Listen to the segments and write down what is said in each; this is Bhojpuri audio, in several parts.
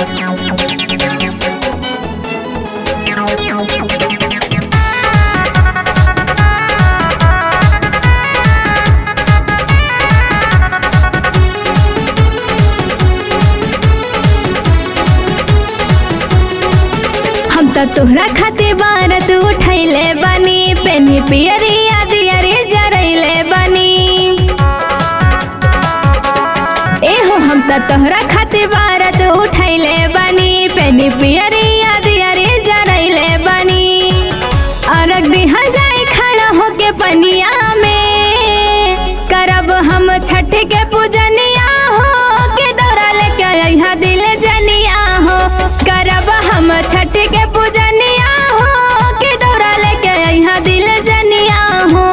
हम त तोहरा खातिर बारत उठैले बानी, पेनी पियरिया दियरी जरैले बानी। एहो हम त तोहरा खातिर बारत उठैले बानी, पेनी पियरिया दियरी जरैले बानी। अरग दिहल जाए खड़ा होके पनिया में, करब हम छठ के पूजनिया हो, के दौरा लेके अइहा दिल जनिया हो। करब हम छठ के पूजनिया हो, के दौरा लेके अइहा दिल जनिया हो।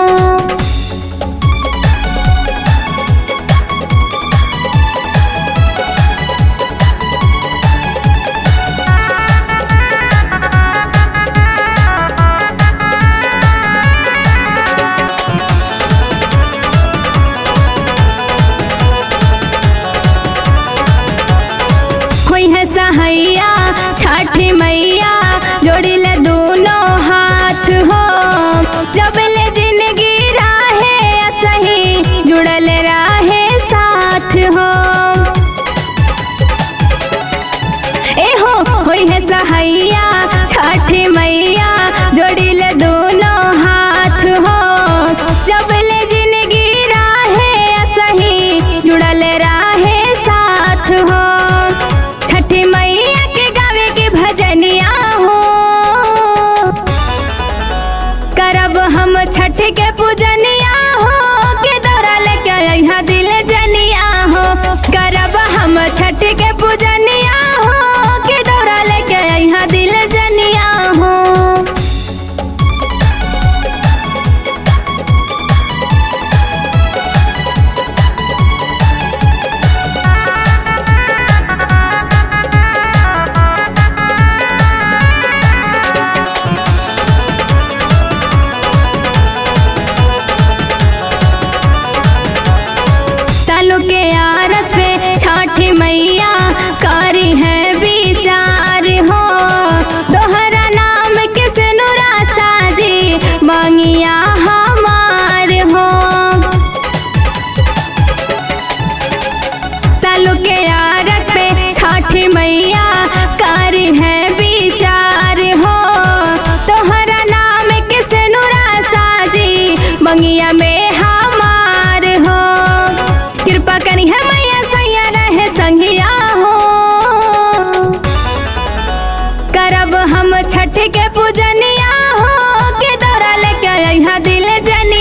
सहैया छठी मैया जोड़िले दोनों हाथ हो, जब ले जिंदगी राहे सही जुड़ल राहे साथ हो। एहो होई है सहैया छठी मैया जोड़िले दोनों हाथ हो, जब ले जिंदगी राहे सही जुड़ल राहे साथ हो। छठी मैया के गावे के भजनिया हो, करब हम छठ के पूजनिया हो, के दौरा लेके अइहा दिल जनिया हो। करब हम छठ के पूजनिया हो, के दौरा लेके अइहा दिल जनिया हो। सालों के आरस पे छठी मैया करी है विचार हो, दोहरा नाम के सिनुरा साजी मांगिया हमार हो। सालों के आरस पे छठी मैया करी है विचार हो, दोहरा नाम के सिनुरा साजी मंगिया में हमार हो। कृपा करी है मैया सैया रहे संगिया हो, करब हम छठ के पूजनिया हो, के दौरा लेके अइहा दिल जनिया।